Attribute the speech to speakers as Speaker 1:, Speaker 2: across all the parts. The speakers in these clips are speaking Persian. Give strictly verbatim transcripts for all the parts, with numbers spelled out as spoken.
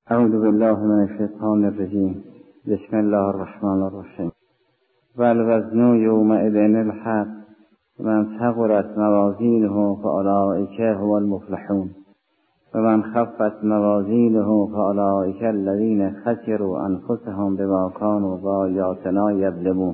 Speaker 1: اعوذ بالله من الشیطان الرجیم. بسم الله الرحمن الرحیم. والوزن یومئذ الحق من ثقلت موازینه فاولئک هم المفلحون و من خفت موازینه فاولئک الذین خسروا انفسهم بما کانوا بآیاتنا یظلمون.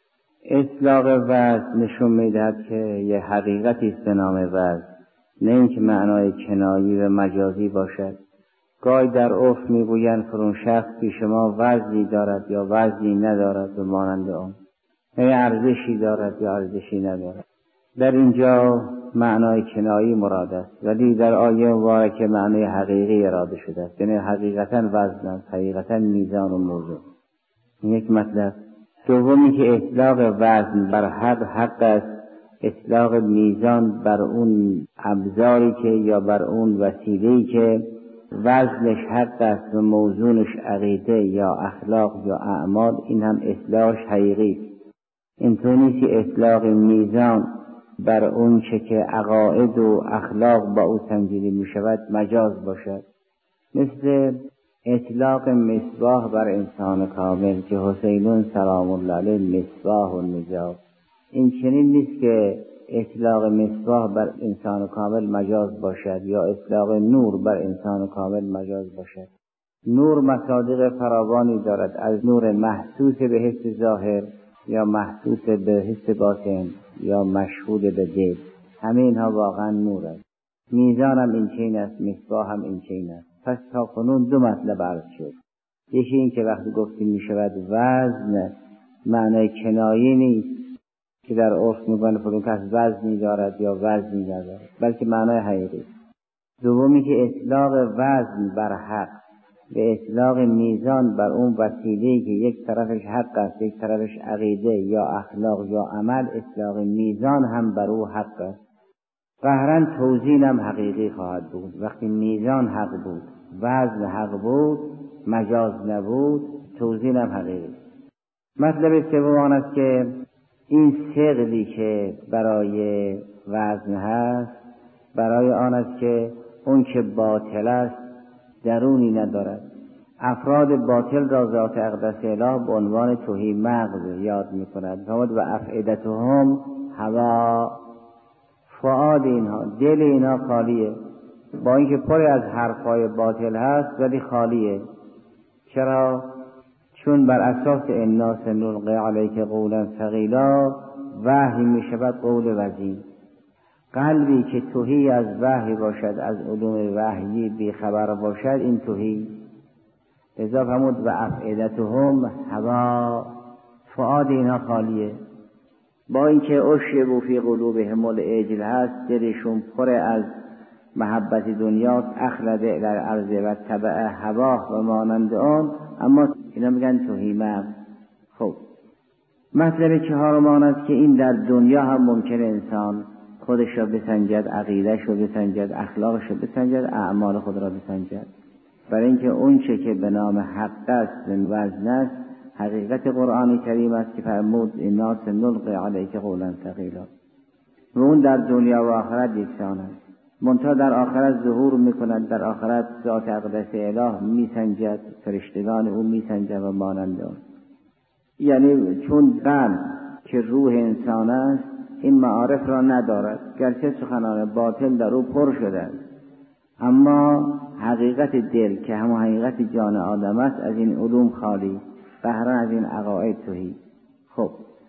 Speaker 1: اطلاق وزن نشون میدهد که یه حقیقتی است به نام وزن، نه اینکه معنای کنایی و مجازی باشد. گاهی در عرف میگویند فلان شخص پیش ما وزنی دارد یا وزنی ندارد، به مانند آن، یا ارزشی دارد یا ارزشی ندارد. در اینجا معنای کنایی مراد است، ولی در آیه مبارکه معنای حقیقی اراده شده است، یعنی حقیقتا وزن است، حقیقتا میزان و موضوع. یک مطلب. دومی که اطلاق وزن بر حق حق است، اطلاق میزان بر اون ابزاری که یا بر اون وسیله‌ای که وزنش حق است و موزونش عقیده یا اخلاق یا اعمال، این هم اطلاقش حقیقی است. اینطور نیست که اطلاق میزان بر اون چه که عقاید و اخلاق با او سنجیده می شود مجاز باشد، مثل اطلاق مصباح بر انسان کامل که حسینون سلام الله علیه مصباح و نجات. این چنین نیست که اطلاق مصباح بر انسان کامل مجاز باشد یا اطلاق نور بر انسان کامل مجاز باشد. نور مصادیق فراوانی دارد، از نور محسوس به حس ظاهر یا محسوس به حس باطن یا مشهود به دل، همه اینها واقعا نور است. میزان هم این چنین است، مصباح هم این چنین است. پس تا کنون دو مطلب عرض شد. یکی این که وقتی گفتیم می شود وزن، معنای کنایی نیست که در عرف میگن فلان کس وزنی دارد یا وزنی ندارد، بلکه معنای حقیقی. دومی که اطلاق وزن بر حق و اطلاق میزان بر اون وسیله‌ای که یک طرفش حق است یک طرفش عقیده یا اخلاق یا عمل، اطلاق میزان هم بر او حق است. قهرن توزین هم حقیقی خواهد بود. وقتی میزان حق بود، وزن حق بود، مجاز نبود، توزین هم حقیقی. مطلب سوم آن است که این ثقلی که برای وزن هست برای آن است که اون که باطل است درونی ندارد. افراد باطل را ذات اقدس اله به عنوان تهی مغز یاد می کند. فرمود و افئدتهم هوا، فؤاد اینها، دل اینها خالیه، با اینکه پر از حرفای باطل هست ولی خالیه. چرا؟ چون بر اساس انا سنلقی علیک قولا ثقیلا وحی می شود قول وزین. قلبی که تهی از وحی باشد، از علوم وحیی بی خبر باشد، این تهی. لذا فرمود و افئدتهم هوا، فؤاد اینها خالیه، با اینکه اشربوا فی قلوبهم العجل هست، دلشون پر از محبت دنیاست، اخلد الی الارض و تبع هواه و مانند آن، اما اینا میگن تهی مغز. خب مطلب چهارم آن است که این در دنیا هم ممکن انسان خودش را بسنجد، عقیدهش را بسنجد، اخلاقش را بسنجد، اعمال خود را بسنجد. برای اینکه اون چه که به نام حق است و وزن است حقیقت قرآن کریم است که فرمود انا سنلقی علیک قولا ثقیلا، و اون در دنیا و آخرت یکسان است. منتها در آخرت ظهور میکند، در آخرت ذات اقدس اله میسنجد، فرشتگان او میسنجد و مانند آن. یعنی چون قلب که روح انسان است این معارف را ندارد، گرچه سخنان باطل در او پر شده است، اما حقیقت دل که همون حقیقت جان آدم است از این علوم خالی، بهرن از این عقاید تهی. خب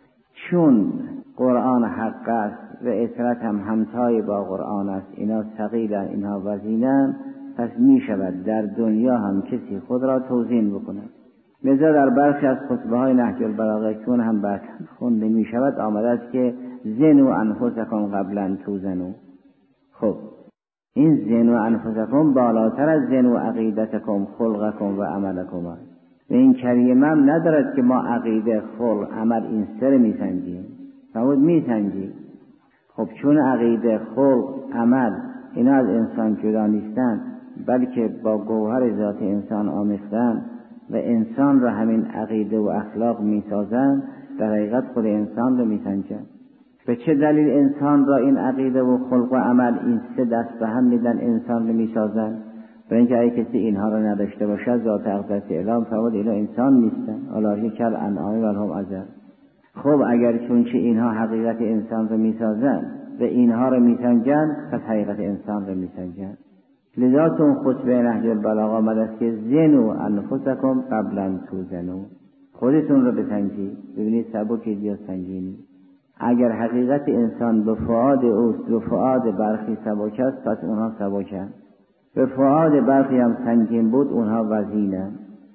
Speaker 1: چون قرآن حق است و اطرت هم همتای با قرآن است، اینا ثقیلن، اینها وزینن، پس می شود در دنیا هم کسی خود را توزین بکند. لذا در برخی از خطبه های نهج البلاغه چون هم بعد خونده می شود آمده است که زنوا انفسکم قبل ان توزنوا. خب این زنوا انفسکم بالاتر از زنوا عقیدتکم خلقکم و عملکم است. و این کریمه هم ندارد که ما عقیده، خلق، عمل این سر می سنجیم. فرمود می سنجیم. خب چون عقیده، خلق، عمل اینا از انسان جدا نیستند، بلکه با گوهر ذات انسان آمیختند و انسان را همین عقیده و اخلاق می سازند، در حقیقت خود انسان را می سنجند. به چه دلیل انسان را این عقیده و خلق و عمل این سه دست به هم میدن انسان را می سازند؟ برای اینکه اگه کسی اینها رو نداشته باشد ذات اقدس اعلام فرمود اینا انسان نیستن، اولئک کالانعام بل هم اضل. خب اگر چون که اینها حقیقت انسان رو میسازن و اینها رو میسنجن، پس حقیقت انسان رو میسنجن. لذا تو خطبه نهج البلاغه آمده است که زنوا انفسکم قبل ان توزنوا، خودتون رو بسنجید ببینید سبکید یا سنگینی. اگر حقیقت انسان به فؤاد اوست و فؤاد برخی سبک است، پس اونها سبکن. به فؤاد برخی هم سنگین بود، اونها وزینن.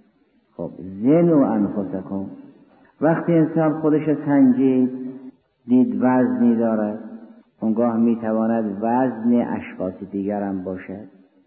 Speaker 1: خب زنوا انفسکم، وقتی انسان خودش سنجید دید وزنی دارد، اونگاه میتواند وزن اشخاص دیگر هم باشد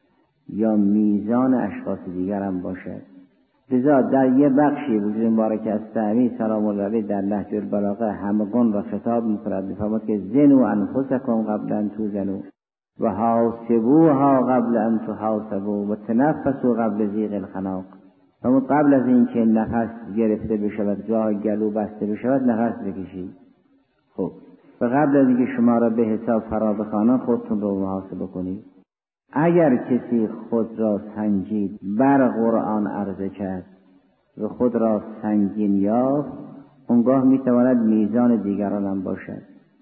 Speaker 1: یا میزان اشخاص دیگر هم باشد. لذا در یه بخشی وجود مبارک از تعمی سلام الله علیه در نهج البلاغه همگان را خطاب می‌کند، می‌فرماید که زنوا انفسکم قبل ان توزنوا و حاسبوها قبل ان تحاسبوا و تنفسوا قبل ضیق الخناق. اما قبل از اینکه نفس گرفته بشود، جای گلو بسته بشود، نفس بکشید. خب و قبل از اینکه شما را به حساب فرا بخوانند، خودتون رو محاسبه کنید. اگر کسی خود را سنجید، بر قرآن عرضه کرد و خود را سنگین یافت، اونگاه میتواند میزان دیگران هم باشد.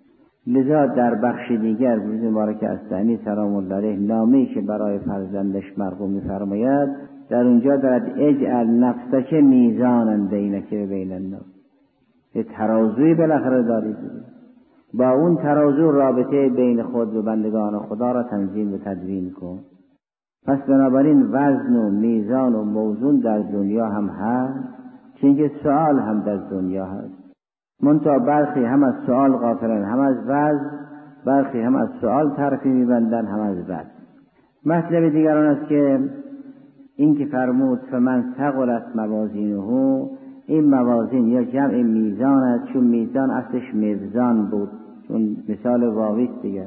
Speaker 1: لذا در بخش دیگر روز مبارک استعنی سلام الله علیه نامه‌ای که برای فرزندش مرقوم می‌فرماید، در اونجا دارد اجعل نفسک میزانا بینک و بین الناس، یه ترازوی بالاخره دارید، با اون ترازو رابطه بین خود و بندگان خدا را تنظیم و تدوین کن. پس بنابراین وزن و میزان و موزون در دنیا هم هست، چنین سؤال هم در دنیا هست. منتها برخی هم از سؤال غافلن، هم از وزن، برخی هم از سؤال طرفی میبندن، هم از وزن. مطلب دیگران است که این که فرمود فمن ثقلت موازینه، این موازین یا جمع میزان است، چون میزان اصلش موزان بود، چون مثال واویست دیگر.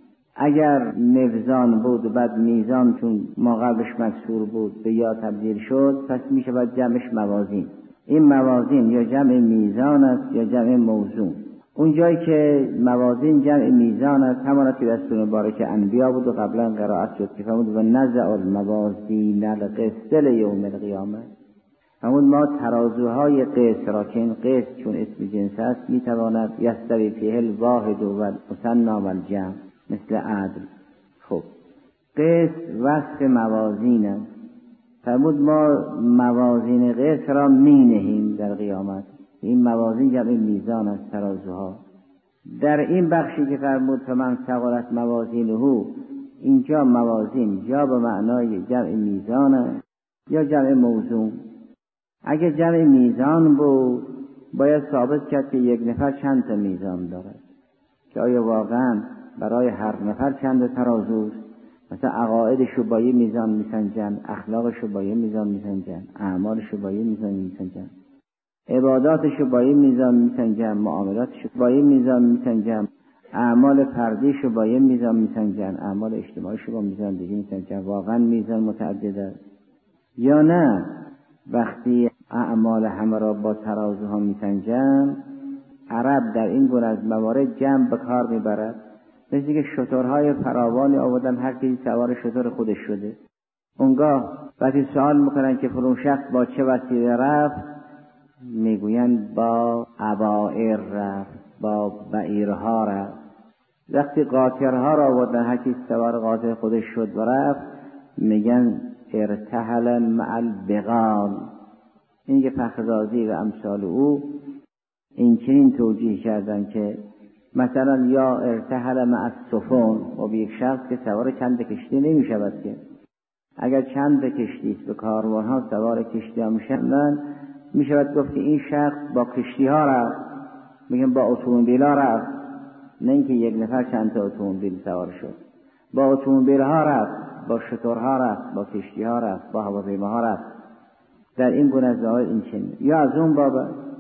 Speaker 1: اگر موزان بود و بعد میزان چون ما قبلش مکسور بود به یا تبدیل شد، پس میشه باید جمعش موازین. این موازین یا جمع میزان است یا جمع موزون. اون جایی که موازین جمع میزان است، همانا که دستور مبارک انبیا بود و قبلا قرائت شد که فرمود و نزع الموازین القسط لیوم القیامه. همون ما ترازوهای قسط را که این قسط چون اسم جنس است میتواند یستوی فیه الواحد و المثنی و الجمع مثل عدل. خب قسط وصف موازین است، فرمود ما موازین قسط را می نهیم در قیامت. این موازین جمع میزان است، ترازوها. در این بخشی که فرمود فمن ثقلت موازینه، اینجا موازین یا به معنای جمع میزان است یا جمع موزون. اگه جمع میزان بود باید ثابت کرد که یک نفر چند تا میزان دارد، که آیا واقعا برای هر نفر چند ترازوست؟ مثلا عقایدش رو با یه میزان میسنجن، اخلاقش رو با یه میزان میسنجن، اعمالش رو با یه میزان میسنجن، عباداتش رو با یه میزان میسنجن، معاملاتش رو با یه میزان میسنجن، اعمال فردیش رو با یه میزان میسنجن، اعمال اجتماعیش رو با میزان دیگه میسنجن. واقعا میزان متعدد است یا نه؟ وقتی اعمال همه را با ترازوها میسنجن، عرب در این گونه از موارد جمع به کار میبرد. مثل که شترهای فراوانی آوردن، هر کسی سوار شتر خودش شده. اونگاه وقتی سوال میکنن که فلان شخص با چه وسیله رفت، میگوین با ابائر رفت، با بعیرها رفت. وقتی قاطرها را آوردن، هر کسی سوار قاطر خودش شد و رفت، میگن ارتحل مع البغال. این که فخررازی و امثال او این چنین توجیه کردن که مثلا یا ارتحل مع السفن، و به یک شخص که سوار چند کشتی نمی شود که اگر چند کشتی است به کاروان ها سوار کشتی ها میشن، می شود گفت که این شخص با کشتی ها رفت، میگن با اتومبیل ها رفت، نه اینکه یک نفر چند تا اتومبیل سوار شد. با اتومبیل ها رفت، با شترها رفت، با کشتی ها رفت، با هواپیما ها رفت. در این گونه از آیات این چنین یا از اون باب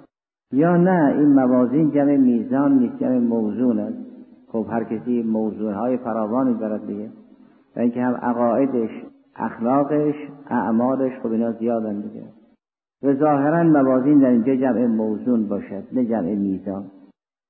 Speaker 1: یا نه، این موازین جمع میزان نیست، جمع موزون است. خب هر کسی موضوعهای فراوانی دارد دیگه، و اینکه هم عقایدش، اخلاقش، اعمالش خب اینا زیادن دیگه. و ظاهرا موازین در اینجا جمع موزون باشد نه جمع میزان.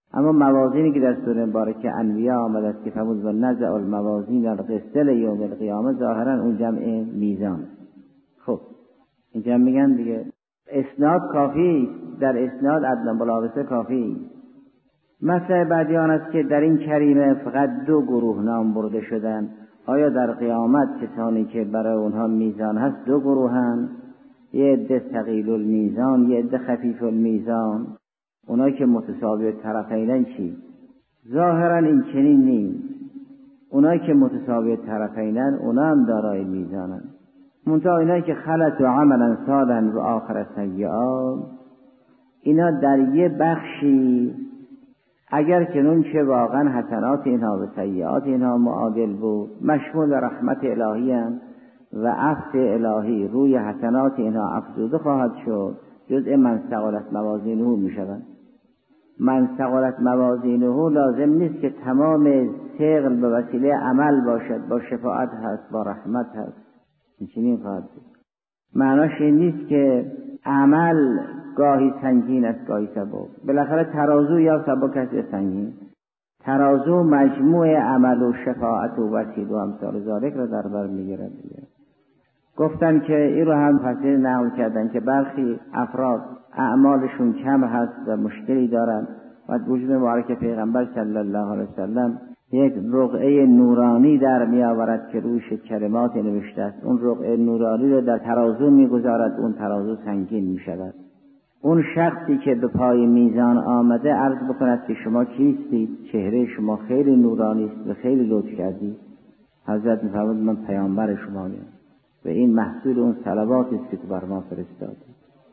Speaker 1: اما موازینی که در سوره مبارکه انبیاء آمده است که فرمود و نزع الموازین القسط لیوم القیامه، ظاهرا اون جمع میزان. خب اینجا میگن دیگه اسناد کافی، در اسناد عدل ملابسه کافی. مثل بعدی آن است که در این کریمه فقط دو گروه نام برده شدن. آیا در قیامت کسانی که برای اونها میزان هست دو گروهن؟ یه عده ثقیل المیزان، یه عده خفیف المیزان. اونایی که متساوی طرفینن چی؟ ظاهرا این چنین نیست. اونایی که متساوی طرفینن اونا هم دارای میزانن. منتها اینایی که خلط و عملا صالحا و آخر سیئات، اینا در یه بخشی اگر که اون چه واقعا حسنات اینها و سیئات اینها معادل بود، مشمول رحمت الهی هم و عفو الهی روی حسنات اینها افزوده خواهد شد، جزء من ثقلت موازینه می شود. من ثقلت موازینه لازم نیست که تمام ثقل به وسیله عمل باشد، با شفاعت هست، با رحمت هست. این چنین خواهد بود. معناش این نیست که عمل گاهی سنگین است گاهی سبک. بالاخره ترازو یا سبک است یا سنگین. ترازو مجموع عمل و شفاعت و وسیله و امثال ذالک را در بر میگیرد. گفتن که این رو هم فصیل نقل کردن که برخی افراد اعمالشون کم هست و مشکلی دارن و وجود مبارک پیغمبر صلی الله علیه وسلم یک رقعه نورانی در می آورد که روش کلمات نوشته است. اون رقعه نورانی رو در ترازو می گذارد، اون ترازو سنگین می شود. اون شخصی که به پای میزان آمده عرض بکند که شما کیستید؟ چهره شما خیلی نورانی است و خیلی لطف کردید. حضرت می فرمود من پیامبر شما ام و این محصول اون صلواتی است که تو بر ما فرستادی.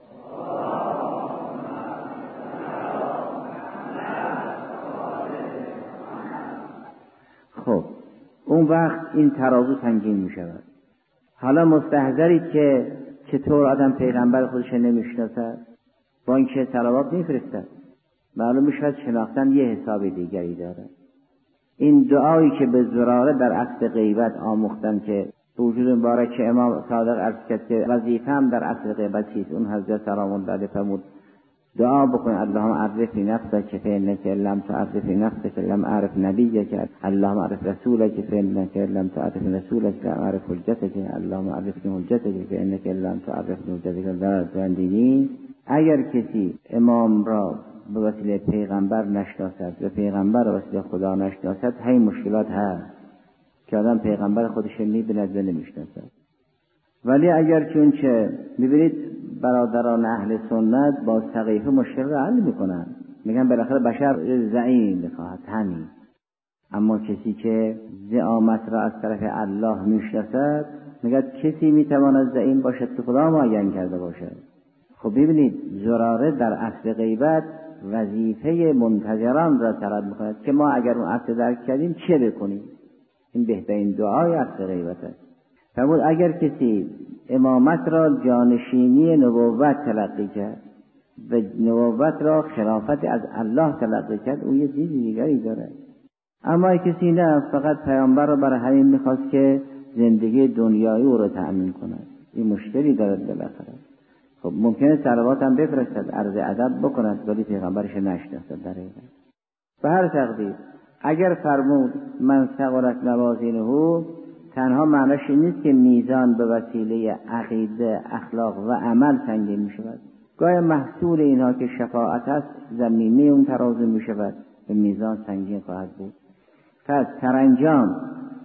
Speaker 1: خب اون وقت این ترازو سنگین می شود. حالا مستحضرید که چطور آدم پیغمبر خودش نمیشناسد با اینکه صلوات میفرستد، معلوم میشود شناختن یه حساب دیگری داره. این دعایی که به زراره در عصر غیبت آموختن که وجود مبارک امام صادق عرض کرد که وظیفه هم در عصر غیبت چیست، اون حضرت سلام الله علیه فرمود دعا بکن اللهم عرفنی نفسک فانک لم تعرفنی نفسک لم اعرف نبیک، اللهم اعرف رسولک فانک لم تعرف رسولک لم اعرف حجتک، اللهم عرفنی حجتک فانک لم تعرف حجتک. در زندگی اگر کسی امام را به وسیله پیغمبر نشناسد و پیغمبر را به وسیله خدا نشناسد، همین مشکلات هست که آدم پیغمبر خودش می‌بیند و نمی‌شناسد. ولی اگر چون چه می‌بینید برادران اهل سنت با سقیفه مشکل را حل می‌کنند، میگن بالاخره بشر زعیم می‌خواهد همین، اما کسی که زعامت را از طرف الله می‌شناسد میگه کسی می‌تواند زعیم باشد که خدا معین کرده باشد. خب ببینید زراره در اصل غیبت وظیفه منتظران را طلب می‌کند که ما اگر اون اصل درک کردیم چه بکنیم. این بهترین دعای اصل غیبت است. فرمود اگر کسی امامت را جانشینی نبوت تلقی کرد و نبوت را خلافت از الله تلقی کرد، او یه چیز دیگری داره. اما کسی نه، فقط پیامبر را برای همین میخواست که زندگی دنیایی او را تأمین کند، این مشکلی دارد بالاخره. خب ممکنه صلوات هم بفرستد، عرض ادب بکند، ولی پیغمبرش نشناسد. در این به هر تقدیر اگر فرمود من ثقلت موازینه، تنها معناش این نیست که میزان به وسیله عقیده، اخلاق و عمل سنگین می شود. گاهی محصول اینها که شفاعت است زمینه اون ترازو می شود، به میزان سنگین خواهد بود. پس سرانجام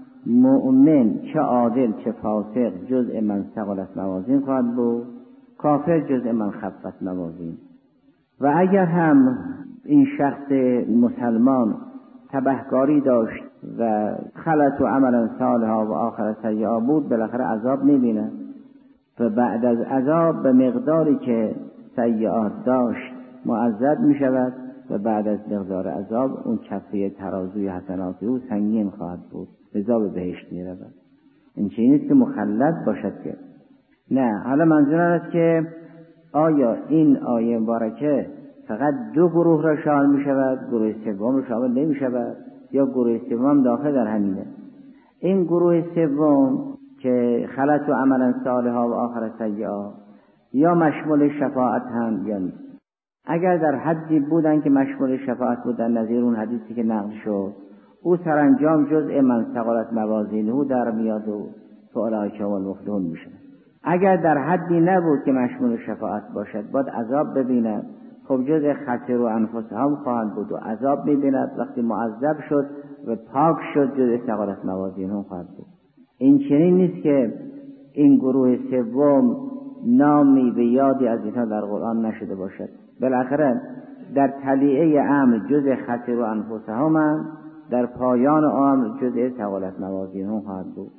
Speaker 1: مؤمن چه عادل چه فاسق جزء من ثقلت موازین خواهد بود، کافر جزء من خفت موازین. و اگر هم این شخص مسلمان تبهکاری داشت و خلط و عملا صالحا و آخر سیئا بود، بالاخره عذاب می‌بیند و بعد از عذاب به مقداری که سیئات داشت معذب می‌شود و بعد از مقدار عذاب اون کفه ترازوی حسنات او سنگین خواهد بود، لذا به بهشت می‌رود. این چیزی نیست که مخلد باشد که نه. حالا منظور است که آیا این آیه مبارکه فقط دو گروه را شامل می شود، گروه سوم را شامل نمی شود، یا گروه سوم داخل در همینه؟ این گروه سوم که خلط و عملا صالحا و آخر سیئا یا مشمول شفاعت هم یا نیست. اگر در حدی بودن که مشمول شفاعت بودن، نظیر اون حدیثی که نقل شد، او سرانجام جزء من ثقلت موازینه در میاد و فاولئک هم المفلحون میشه. اگر در حدی نبود که مشمول شفاعت باشد، باید عذاب ببیند، خب جزء خسروا انفسهم خواهند بود و عذاب میبیند. وقتی معذب شد و پاک شد، جزء ثقلت موازینه خواهد بود. این چنین نیست که این گروه سوم نامی به یادی از اینها در قرآن نشده باشد. بالاخره در تلیعه امر جزء خسروا انفسهم هم، در پایان امر جزء ثقلت موازینه خواهد بود.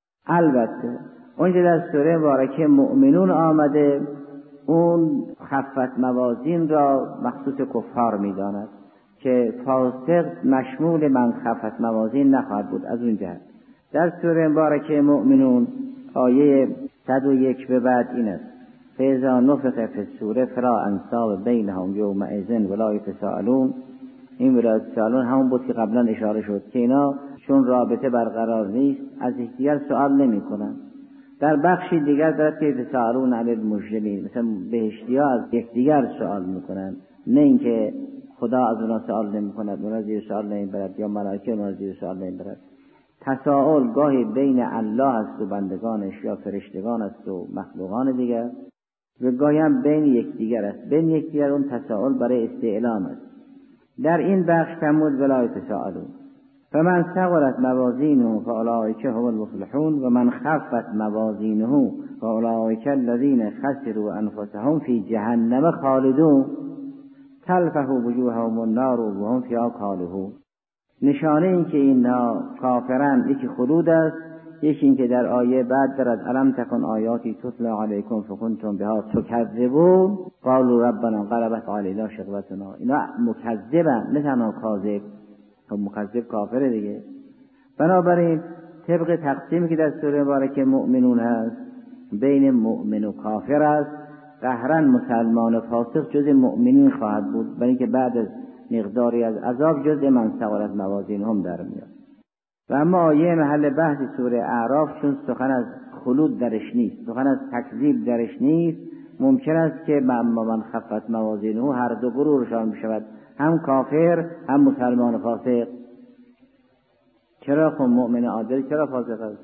Speaker 1: البته اونجا در سوره مبارکه مؤمنون آمده، اون خفت موازین را مخصوص کفار می‌داند که فاسق مشمول من خفت موازین نخواهد بود. از اون جهت در سوره مبارکه مؤمنون آیه صد و یک به بعد این است: فاذا نفخ فی الصور فلا انساب بینهم یومئذ ولا یتساءلون. این ولا یتساءلون همون بود که قبلا اشاره شد که اینا چون رابطه برقرار نیست از یکدیگر سوال نمی‌کنند. در بخشی دیگر دارد که یتساءلون علی المجرمین، مثلا بهشتی‌ها از یکدیگر سوال می‌کنند، نه اینکه خدا از اونها سوال نمی‌کند، اونها زیر سوال نمی‌برد، یا ملائکه اونها زیر سوال نمی‌برد. تساؤل گاهی بین الله است و بندگانش یا فرشتگان است و مخلوقان دیگر، و گاهی هم بین یکدیگر است. بین یکدیگر اون تساؤل برای استعلام است. در این بخش تمود ولا یتساءلون. فمن ثقلت موازینه فاولئک هم المفلحون و من خفت موازینه فاولئک الذین خسروا انفسهم فی جهنم خالدون تلفح وجوههم النار وهم فیها کالحون. نشانه این که اینها کافرند یکی خلود است، یکی این که در آیه بعد دارد الم تکن آیاتی تتلا علیکم فکنتم بها تکذبون قالوا ربنا غلبت علینا شقوتنا. اینا مکذبند، نه تنها کاذب. خب مکذب کافره دیگه. بنابراین طبق تقسیمی که در سوره مبارکه مؤمنون هست بین مؤمن و کافر است، قهرا مسلمان و فاسق جز مؤمنین خواهد بود، برای اینکه بعد از مقداری از عذاب جزء من ثقلت موازینهم در میاد. و اما آیه محل بحث سوره اعراف چون سخن از خلود درش نیست، سخن از تکذیب درش نیست، ممکن است که من خفت موازینه هر دو گروه شامل بشود، هم کافر هم مسلمان و فاسق. چرا؟ خب مؤمن عادل چرا فاسق است؟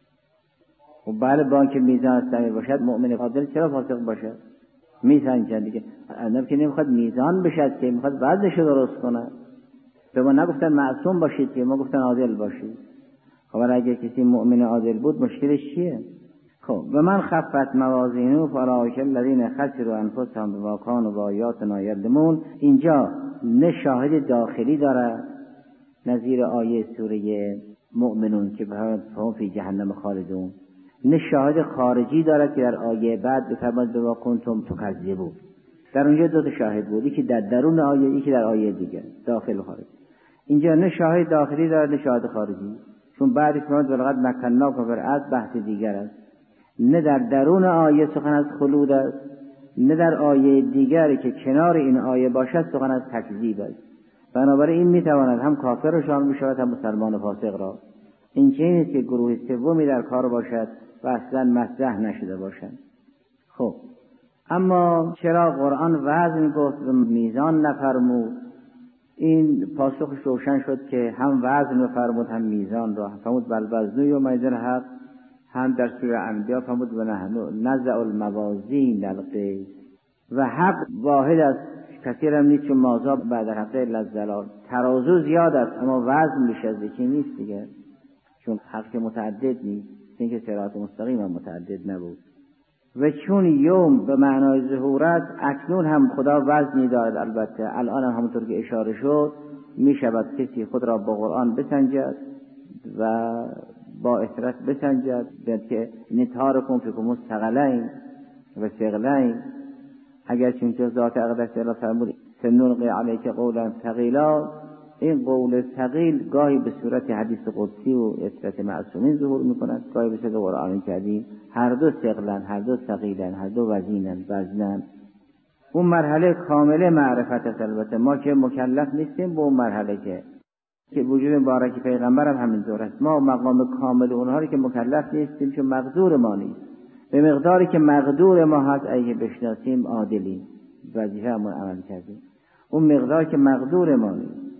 Speaker 1: و بله با اینکه میزان سمی باشد مؤمن عادل چرا فاسق باشد؟ میسنجند دیگه. آدم که نمیخواد میزان بشد، که میخواد وزنش رو درست کنه. به ما نگفتن معصوم باشید، که ما گفتن عادل باشید. خب اگه کسی مؤمن عادل بود مشکلش چیه؟ خب و من خفت موازینه فاولئک الذین خسروا انفسهم بما کانوا بآیاتنا یظلمون. اینجا نه شاهد داخلی داره نظیر آیه سوره مؤمنون که فهم فی جهنم خالدون، نه شاهد خارجی داره که در آیه بعد بفرماد بما کنتم تکذبون. در اونجا دو تا شاهد بود، یکی در درون آیه، یکی در آیه دیگه، داخل و خارج. اینجا نه شاهد داخلی داره نه شاهد خارجی، چون بعدش فرمود ولقد مکناکم فی الارض بحث دیگر است. نه در درون آیه سخن از خلود است، نه در آیه دیگری که کنار این آیه باشد سخن از تکذیب است. بنابراین این میتواند هم کافر را شامل بشود هم مسلمان و فاسق را. این چه نیست که گروه سومی در کار باشد و اصلا مطرح نشده باشد. خب اما چرا قرآن وزن گفت و میزان نفرمود؟ این پاسخش روشن شد که هم وزن فرمود هم میزان را فرمود. بل وزن یومئذ حق، هم در سوره انبیاء فرمود و نحن نزع الموازین القسط. و حق واحد است، کثیر هم نیست، چون مازا بعد حق للزلال. ترازو زیاد است اما وزن بیش از یکی نیست دیگه، چون حق متعدد نیست، اینکه صراط مستقیم هم متعدد نبود. و چون یوم به معنای ظهورت، اکنون هم خدا وزنی دارد. البته الان هم همونطور که اشاره شد می شود کسی خود را با قرآن بسنجد و با اثرت بسنجد، که نتارکم فیکم ثقلین و ثقلین. اگر چون که ذات اقدس الله فرمود سنلقی علیک قولا ثقیلا، این قول ثقیل گاهی به صورت حدیث قدسی و اثرت معصومین ظهور میکند، گاهی به صورت قرآن کریم. هر دو ثقلن، هر دو ثقیلن، هر دو وزینن وزنن. اون مرحله کامل معرفت است. البته ما که مکلف نیستیم به اون مرحله که که وجود مبارک پیغمبر هم همینطور است. ما مقام کامل اونها رو که مکلف نیستیم، چون مقدور ما نیست. به مقداری که مقدور ما هست اگه بشناسیم عادلیم، وظیفه همون عمل کردیم. اون مقدار که مقدور ما نیست.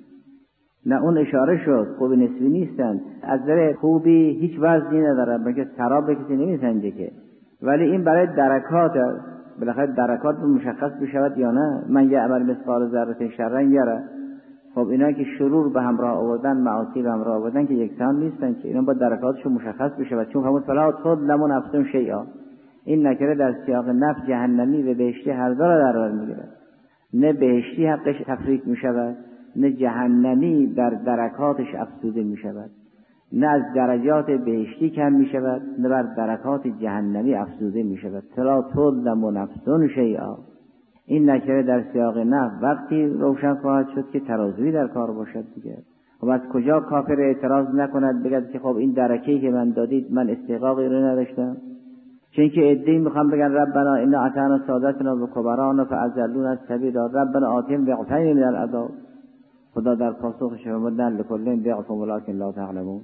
Speaker 1: نه اون اشاره شد خوب نسبی نیستن، از نظر خوبی هیچ وزنی ندارن، بلکه سراب به کسی نمیسنجه که، ولی این برای درکات است. بالاخره درکات مشخص بشود یا نه. من یه عمل مثقال ذره شرا یره. خب اینا که شرور به همراه آوردن، معاصی به همراه آوردن که یکسان نیستن که، اینا با درکاتشون مشخص بشود. چون همون فلا تظلموا نفس شیئا، این نکره در سیاق نفس جهنمی و بهشتی هر دو را در بر میگیرد. نه بهشتی حقش تفریط میشود، نه جهنمی در درکاتش افزوده میشود. نه از درجات بهشتی کم میشود، نه بر درکات جهنمی افزوده میشود. فلا تظلموا نفس شیئا، این نکره در سیاق نفس وقتی روشن خواهد شد که ترازوی در کار باشد دیگه. خب از کجا کافر اعتراض نکند بگد که خب این درکه‌ای که من دادید من استحقاقی رو نداشتم؟ چون که عده‌ای میخوام بگن ربنا ان اطعنا سادتنا و کبرانا فاضلونا السبیل، ربنا آتهم ضعفین من العذاب. خدا در پاسخش فرمود لکل ضعف ولکن لا تعلمون.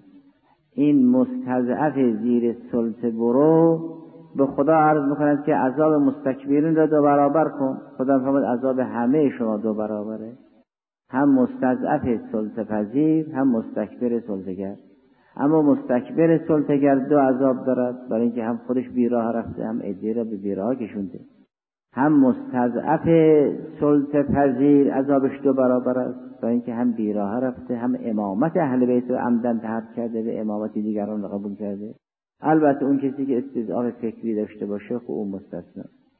Speaker 1: این مستضعف زیر سلطه برو به خدا عرض میکند که عذاب مستکبرین را دو برابر کن. خدا فرمود عذاب همه شما دو برابره، هم مستضعف سلطه پذیر هم مستکبر سلطه‌گر. اما مستکبر سلطه‌گر دو عذاب دارد، برای اینکه هم خودش بیراه رفته هم عده‌ای را به بیراه کشونده. هم مستضعف سلطه پذیر عذابش دو برابر است، برای اینکه هم بیراه رفته هم امامت اهل بیت رو عمدن ترک کرده و امامت دیگران را قبول کرده. البته اون کسی که استضعاف فکری داشته باشه خب اون مستثنا.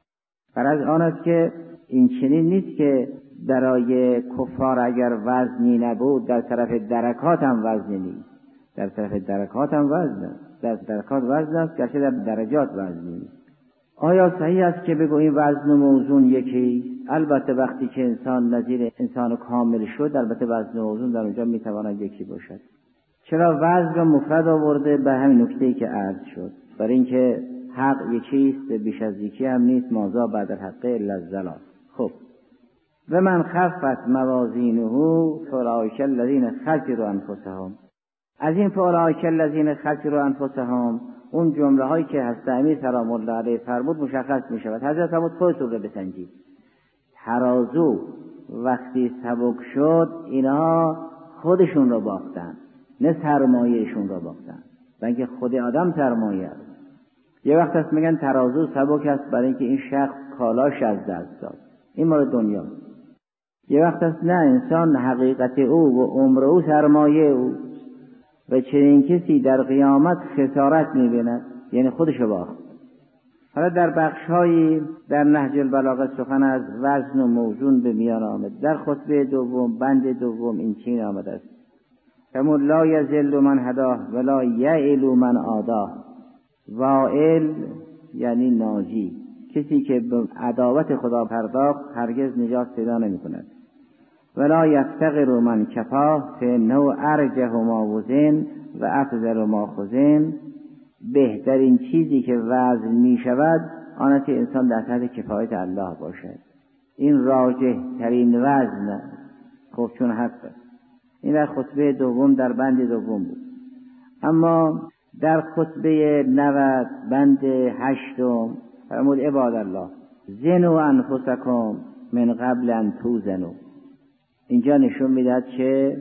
Speaker 1: فرض آن است که این چنین نیست که برای کفار اگر وزنی نبود در طرف درکات هم وزنی نیست. در طرف درکات هم وزن است، در درکات وزن است، گرچه در درجات وزنی نیست. آیا صحیح است که بگو این وزن و موزون یکی؟ البته وقتی که انسان نظیر انسان کامل شد البته وزن و موزون در اونجا میتواند یکی باشد. چرا وزن را مفرد آورده؟ به همین نکته‌ای که عرض شد، برای اینکه حق یکیست، بیش از یکی هم نیست، ماذا بعد الحق الا الضلال. خب و من خفت موازینه فاولئک الذین خسروا انفسهم. از این فاولئک الذین خسروا انفسهم اون جمله هایی که حضرت امیر سلام الله علیه فرمود مشخص می شود. حضرت فرمود خودتون رو بسنجید. ترازو وقتی سبک شد اینها خودشون رو باختن، نه سرمایهشون رو باختن، بلکه خود آدم سرمایه است. یه وقت هست میگن ترازو سبک است برای اینکه این شخص کالاش از دست داد، این مال دنیا. یه وقت هست نه، انسان حقیقت او و عمر او سرمایه او و چنین کسی در قیامت خسارت می‌بیند، یعنی خودش رو باخت. حالا در بخش‌هایی در نهج البلاغه سخن از وزن و موزون به میان آمد. در خطبه دوم بند دوم این چنین آمده است: فرمود لا یذل من هداه ولا یعل من عاداه. واعل یعنی ناجی، کسی که به عداوت خدا پرداخت هرگز نجات پیدا نمی‌کند. ولا یفتقر من کفاه فانه ارجح ما وزن و افضل ما خزن. بهترین چیزی که وزن می شود آن است که انسان در تحت کفایت الله باشد. این راجح ترین وزن است. خب چون حق است. این در خطبه دوم در بند دوم بود. اما در خطبه نود بند هشتم فرمود عباد الله زنوا انفسکم من قبل ان توزنوا. اینجا نشون میدهد که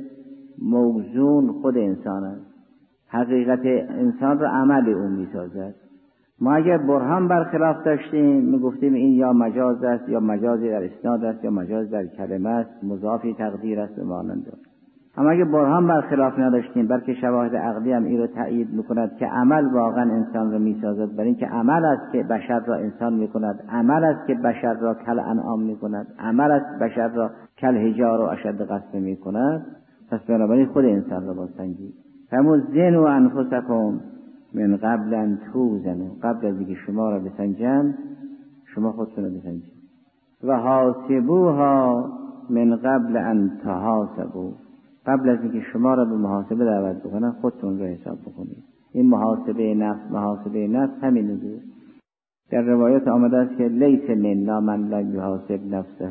Speaker 1: موزون خود انسان است. حقیقت انسان را عمل اون میسازد. ما اگر برهان برخلاف داشتیم میگفتیم این یا مجاز است یا مجازی در اسناد است یا مجاز در کلمه است، مضافی تقدیر است و مانند. اما اگر برهان برخلاف نداشتیم بلکه شواهد عقلی هم این را تأیید میکند که عمل واقعا انسان را میسازد، برای اینکه عمل است که بشر را انسان میکند، عمل است که بشر را کل انعام میکند، عمل است بشر را کل حجار و اشد قسم میکند. پس بنابراین خود انسان را بسنجید. فرمود زنوا انفسکم من قبل ان توزنوا، قبل از اینکه شما را بسنجند شما خودتون را بسنجید. و حاسبوها من قبل ان تحاسبوا، قبل از اینکه شما را به محاسبه دعوت بکنن خودتون را حساب بکنید. این محاسبه نفس، محاسبه نفس همین است. در روایات آمده است که لیس منا من لم یحاسب نفسه،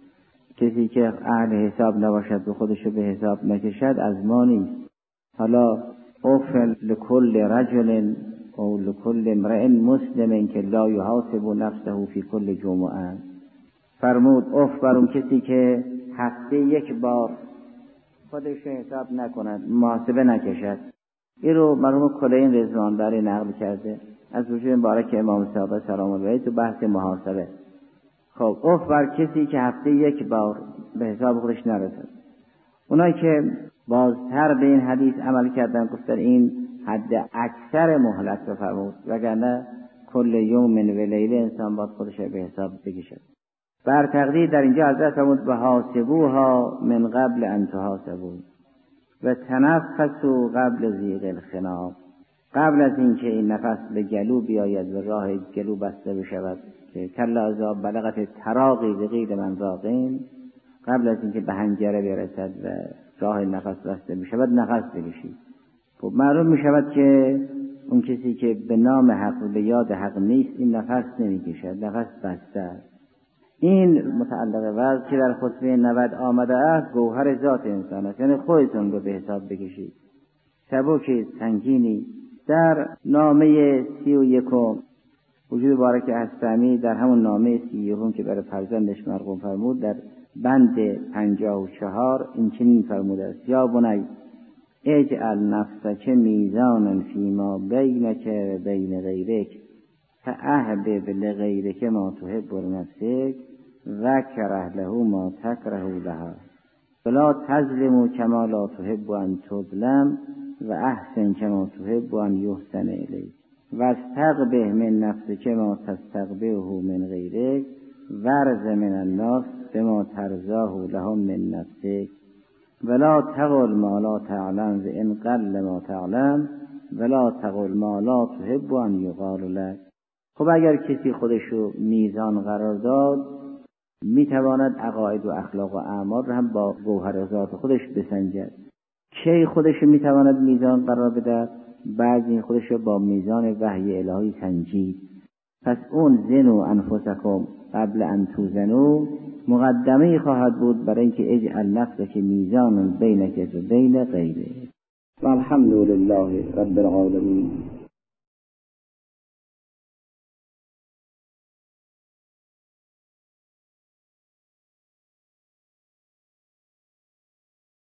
Speaker 1: کسی که اهل حساب نباشد به خودش به حساب نکشد از ما نیست. حالا اوفل لکل رجل او لکل امرئ مسلم که لا یحاسب نفسه فی کل جمعه. فرمود اف بر اون کسی که هفته یک بار خودش حساب نکند، محاسبه نکشد. این رو مرحوم کلین رضوان داری نقل کرده از وجود مبارک امام صادق سلام الله علیه تو بحث محاسبه. خب اف بر کسی که هفته یک بار به حساب خودش نرسد. اونایی که بازتر به این حدیث عمل کردن گفتن این حد اکثر مهلت رو فرمود، وگرنه کل یوم و لیله انسان باید خودش به حساب بکشد. بر تقدیر در اینجا حضرت فرمود و حاسبوها من قبل ان تحاسبوا و تنفسوا قبل زیغ الخناق، قبل از اینکه این نفس به گلو بیاید و راه گلو بسته بشود که کلا اذا بلغت تراقی بغیر من راقین، قبل از اینکه به حنجره برسد و راه نفس بسته بشود نفس بکشید. خب معلوم میشود که اون کسی که به نام حق و به یاد حق نیست این نفس نمیکشد، نفس بسته است. این متعلق وضع که در خطبه نود آمده است گوهر ذات انسان است، یعنی خودتون رو به حساب بکشید. سبک سنگینی در نامه سی و یکم وجود بارک هستمی در همون نامه سی و یکم که برای فرزندش مرقوم فرمود در بند پنجاه و چهار این چنین فرموده است: یا بنی اجعل نفسک میزانا فیما بینک و بین غیرک فاحبب لغیرک ما تحب لنفسک و کره له ما تکره لها ولا تظلم کما لا تحب ان تظلم و احسن کما تحب ان یحسن الیک و استقبح من نفسک ما تستقبحه من غیرک ورز من الناس بما ترضاه لهم من نفسک ولا تقل ما لا تعلم و ان قل ما تعلم ولا تقل ما لا تحب ان یقال لك. خب اگر کسی خودشو میزان قرار داد میتواند عقاید و اخلاق و اعمال را هم با گوهر ذات خودش بسنجد. کی خودشو میتواند میزان قرار بده؟ بعضی خودشو با میزان وحی الهی سنجید. پس اون زنو انفسکم قبل ان توزنوا مقدمه خواهد بود برای اینکه اجعل نفسک میزانا بینک و بین غیرک. والحمد لله رب العالمین.